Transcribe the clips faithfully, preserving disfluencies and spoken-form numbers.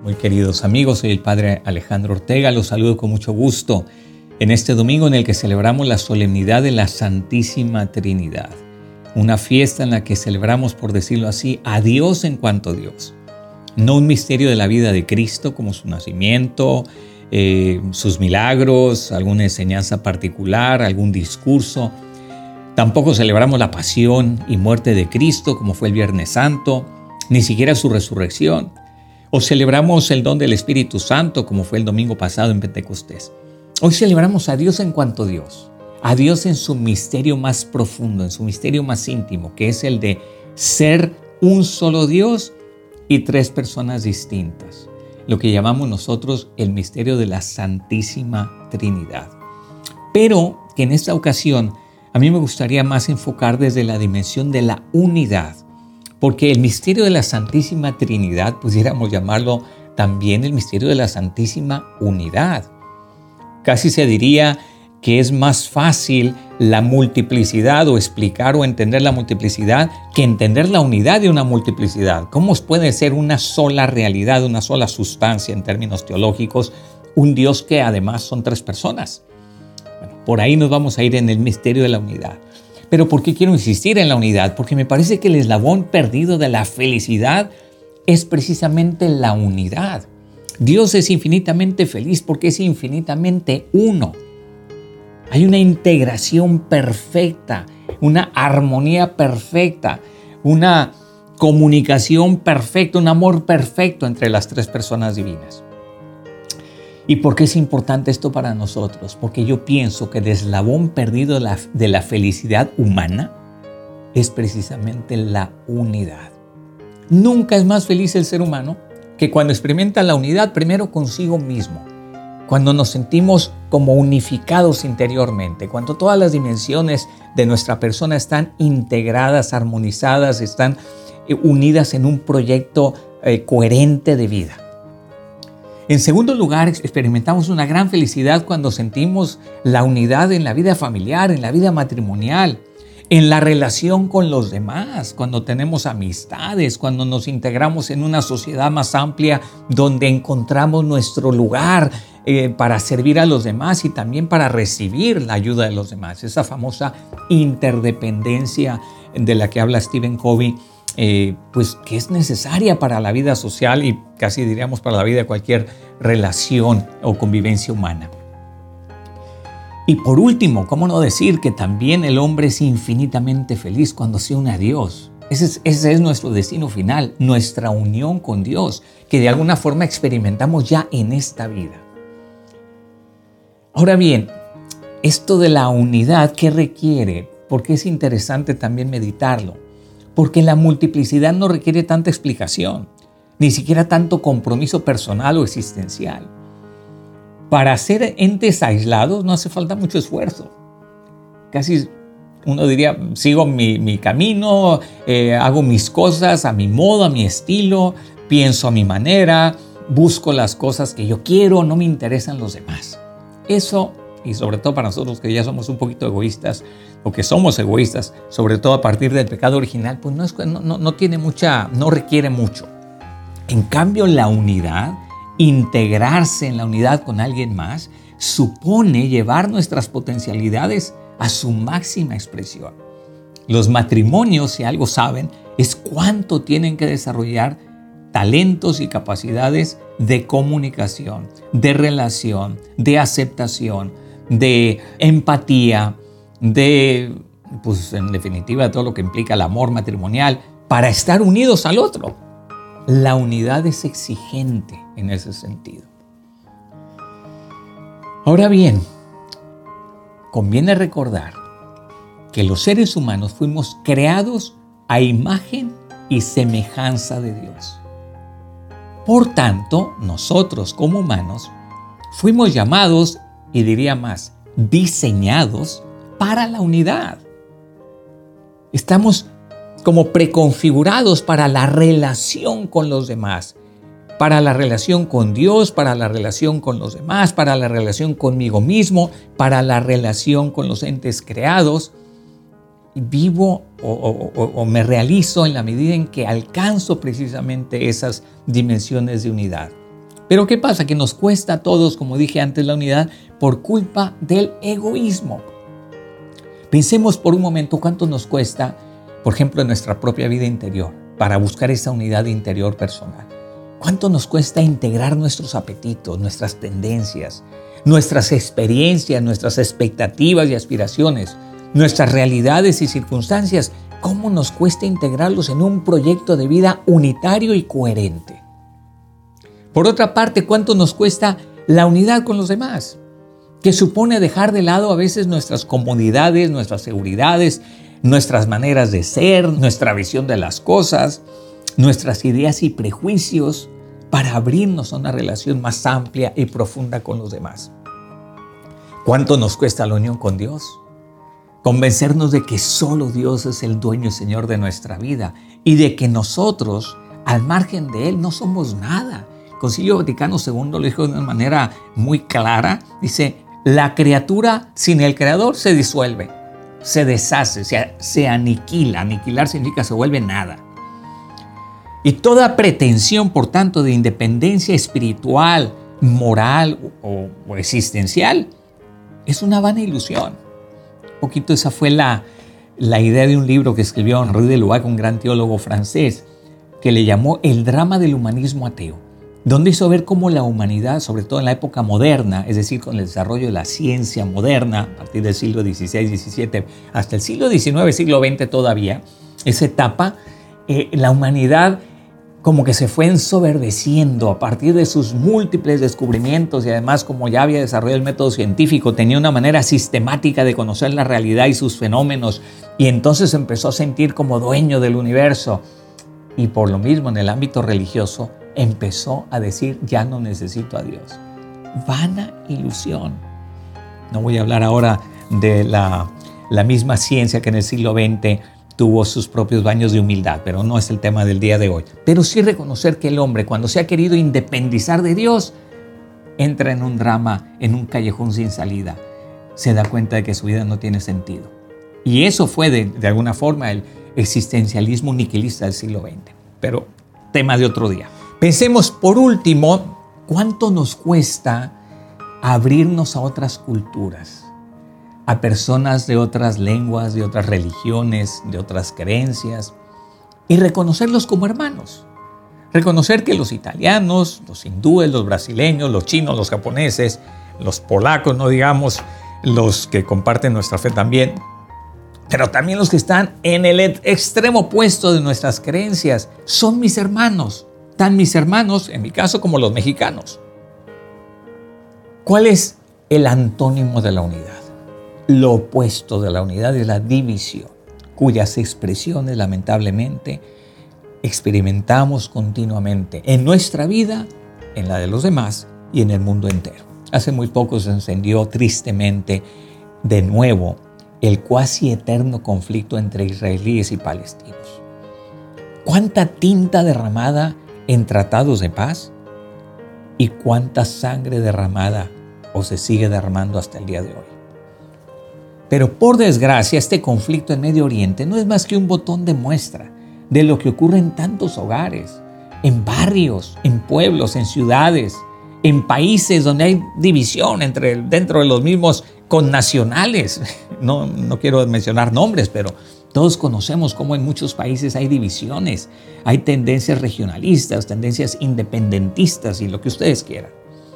Muy queridos amigos, soy el Padre Alejandro Ortega, los saludo con mucho gusto en este domingo en el que celebramos la solemnidad de la Santísima Trinidad. Una fiesta en la que celebramos, por decirlo así, a Dios en cuanto Dios. No un misterio de la vida de Cristo como su nacimiento, eh, sus milagros, alguna enseñanza particular, algún discurso. Tampoco celebramos la pasión y muerte de Cristo como fue el Viernes Santo, ni siquiera su resurrección. O celebramos el don del Espíritu Santo como fue el domingo pasado en Pentecostés. Hoy celebramos a Dios en cuanto Dios. A Dios en su misterio más profundo, en su misterio más íntimo, que es el de ser un solo Dios y tres personas distintas. Lo que llamamos nosotros el misterio de la Santísima Trinidad. Pero que en esta ocasión a mí me gustaría más enfocar desde la dimensión de la unidad. Porque el misterio de la Santísima Trinidad, pudiéramos llamarlo también el misterio de la Santísima Unidad. Casi se diría que es más fácil la multiplicidad o explicar o entender la multiplicidad que entender la unidad de una multiplicidad. ¿Cómo puede ser una sola realidad, una sola sustancia en términos teológicos, un Dios que además son tres personas? Bueno, por ahí nos vamos a ir en el misterio de la unidad. Pero ¿por qué quiero insistir en la unidad? Porque me parece que el eslabón perdido de la felicidad es precisamente la unidad. Dios es infinitamente feliz porque es infinitamente uno. Hay una integración perfecta, una armonía perfecta, una comunicación perfecta, un amor perfecto entre las tres personas divinas. ¿Y por qué es importante esto para nosotros? Porque yo pienso que el eslabón perdido de la, de la felicidad humana es precisamente la unidad. Nunca es más feliz el ser humano que cuando experimenta la unidad primero consigo mismo, cuando nos sentimos como unificados interiormente, cuando todas las dimensiones de nuestra persona están integradas, armonizadas, están unidas en un proyecto eh, coherente de vida. En segundo lugar, experimentamos una gran felicidad cuando sentimos la unidad en la vida familiar, en la vida matrimonial, en la relación con los demás, cuando tenemos amistades, cuando nos integramos en una sociedad más amplia donde encontramos nuestro lugar eh, para servir a los demás y también para recibir la ayuda de los demás. Esa famosa interdependencia de la que habla Stephen Covey, Eh, pues que es necesaria para la vida social y casi diríamos para la vida de cualquier relación o convivencia humana. Y por último, ¿cómo no decir que también el hombre es infinitamente feliz cuando se une a Dios? Ese es, ese es nuestro destino final, nuestra unión con Dios, que de alguna forma experimentamos ya en esta vida. Ahora bien, esto de la unidad, ¿qué requiere? Porque es interesante también meditarlo. Porque la multiplicidad no requiere tanta explicación, ni siquiera tanto compromiso personal o existencial. Para ser entes aislados no hace falta mucho esfuerzo. Casi uno diría, sigo mi, mi camino, eh, hago mis cosas a mi modo, a mi estilo, pienso a mi manera, busco las cosas que yo quiero, no me interesan los demás. Eso, y sobre todo para nosotros que ya somos un poquito egoístas, o que somos egoístas, sobre todo a partir del pecado original, pues no, es, no, no, no tiene mucha, no requiere mucho. En cambio, la unidad, integrarse en la unidad con alguien más, supone llevar nuestras potencialidades a su máxima expresión. Los matrimonios, si algo saben, es cuánto tienen que desarrollar talentos y capacidades de comunicación, de relación, de aceptación, de empatía, de, pues en definitiva, todo lo que implica el amor matrimonial, para estar unidos al otro. La unidad es exigente en ese sentido. Ahora bien, conviene recordar que los seres humanos fuimos creados a imagen y semejanza de Dios. Por tanto, nosotros como humanos fuimos llamados, y diría más, diseñados para la unidad. Estamos como preconfigurados para la relación con los demás, para la relación con Dios, para la relación con los demás, para la relación conmigo mismo, para la relación con los entes creados. Vivo o, o, o me realizo en la medida en que alcanzo precisamente esas dimensiones de unidad. Pero ¿qué pasa? Que nos cuesta a todos, como dije antes, la unidad por culpa del egoísmo. Pensemos por un momento cuánto nos cuesta, por ejemplo, en nuestra propia vida interior, para buscar esa unidad interior personal. ¿Cuánto nos cuesta integrar nuestros apetitos, nuestras tendencias, nuestras experiencias, nuestras expectativas y aspiraciones, nuestras realidades y circunstancias? ¿Cómo nos cuesta integrarlos en un proyecto de vida unitario y coherente? Por otra parte, ¿cuánto nos cuesta la unidad con los demás? Que supone dejar de lado a veces nuestras comodidades, nuestras seguridades, nuestras maneras de ser, nuestra visión de las cosas, nuestras ideas y prejuicios para abrirnos a una relación más amplia y profunda con los demás. ¿Cuánto nos cuesta la unión con Dios? Convencernos de que solo Dios es el dueño y Señor de nuestra vida y de que nosotros, al margen de Él, no somos nada. El Concilio Vaticano segundo lo dijo de una manera muy clara. Dice, la criatura sin el Creador se disuelve, se deshace, se, se aniquila. Aniquilar significa se vuelve nada. Y toda pretensión, por tanto, de independencia espiritual, moral o, o existencial es una vana ilusión. Un poquito esa fue la, la idea de un libro que escribió Henri de Lubac, un gran teólogo francés, que le llamó El drama del humanismo ateo, donde hizo ver cómo la humanidad, sobre todo en la época moderna, es decir, con el desarrollo de la ciencia moderna, a partir del siglo dieciséis, diecisiete, hasta el siglo diecinueve, siglo veinte todavía, esa etapa, eh, la humanidad como que se fue ensoberbeciendo a partir de sus múltiples descubrimientos y además como ya había desarrollado el método científico, tenía una manera sistemática de conocer la realidad y sus fenómenos y entonces empezó a sentir como dueño del universo y por lo mismo en el ámbito religioso empezó a decir ya no necesito a Dios. Vana ilusión. No voy a hablar ahora de la, la misma ciencia que en el siglo veinte tuvo sus propios baños de humildad, pero no es el tema del día de hoy. Pero sí reconocer que el hombre, cuando se ha querido independizar de Dios, entra en un drama, en un callejón sin salida. Se da cuenta de que su vida no tiene sentido. Y eso fue, de, de alguna forma, el existencialismo niquilista del siglo veinte. Pero tema de otro día. Pensemos, por último, cuánto nos cuesta abrirnos a otras culturas, a personas de otras lenguas, de otras religiones, de otras creencias, y reconocerlos como hermanos. Reconocer que los italianos, los hindúes, los brasileños, los chinos, los japoneses, los polacos, no digamos, los que comparten nuestra fe también, pero también los que están en el extremo opuesto de nuestras creencias, son mis hermanos, tan mis hermanos, en mi caso, como los mexicanos. ¿Cuál es el antónimo de la unidad? Lo opuesto de la unidad es la división, cuyas expresiones lamentablemente experimentamos continuamente en nuestra vida, en la de los demás y en el mundo entero. Hace muy poco se encendió tristemente de nuevo el cuasi eterno conflicto entre israelíes y palestinos. ¿Cuánta tinta derramada en tratados de paz? ¿Y cuánta sangre derramada o se sigue derramando hasta el día de hoy? Pero por desgracia, este conflicto en Medio Oriente no es más que un botón de muestra de lo que ocurre en tantos hogares, en barrios, en pueblos, en ciudades, en países donde hay división entre, dentro de los mismos connacionales. No, no quiero mencionar nombres, pero todos conocemos cómo en muchos países hay divisiones, hay tendencias regionalistas, tendencias independentistas y lo que ustedes quieran.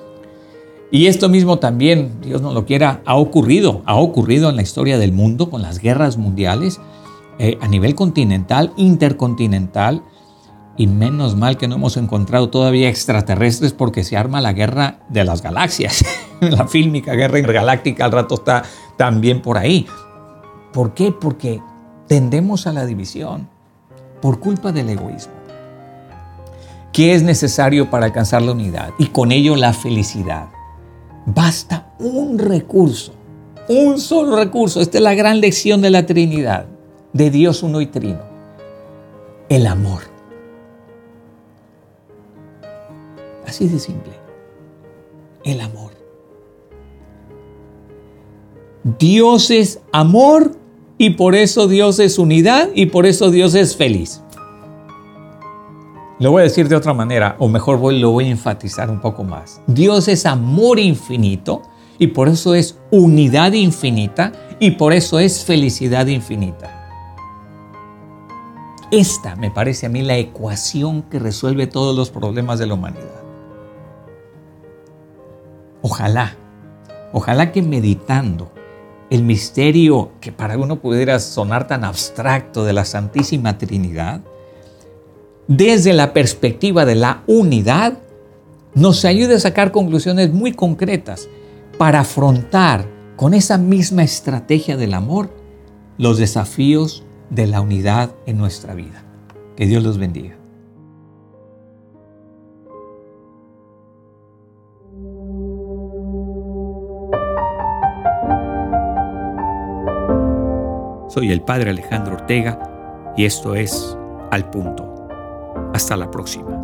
Y esto mismo también, Dios no lo quiera, ha ocurrido, ha ocurrido en la historia del mundo con las guerras mundiales eh, a nivel continental, intercontinental, y menos mal que no hemos encontrado todavía extraterrestres porque se arma la guerra de las galaxias. La fílmica guerra intergaláctica al rato está también por ahí. ¿Por qué? Porque tendemos a la división por culpa del egoísmo. ¿Qué es necesario para alcanzar la unidad y con ello la felicidad? Basta un recurso, un solo recurso. Esta es la gran lección de la Trinidad, de Dios uno y trino. El amor. Así de simple. El amor. Dios es amor y por eso Dios es unidad y por eso Dios es feliz. Lo voy a decir de otra manera, o mejor voy, lo voy a enfatizar un poco más. Dios es amor infinito y por eso es unidad infinita y por eso es felicidad infinita. Esta me parece a mí la ecuación que resuelve todos los problemas de la humanidad. Ojalá, ojalá que meditando el misterio que para uno pudiera sonar tan abstracto de la Santísima Trinidad, desde la perspectiva de la unidad, nos ayude a sacar conclusiones muy concretas para afrontar con esa misma estrategia del amor los desafíos de la unidad en nuestra vida. Que Dios los bendiga. Soy el Padre Alejandro Ortega y esto es Al Punto. Hasta la próxima.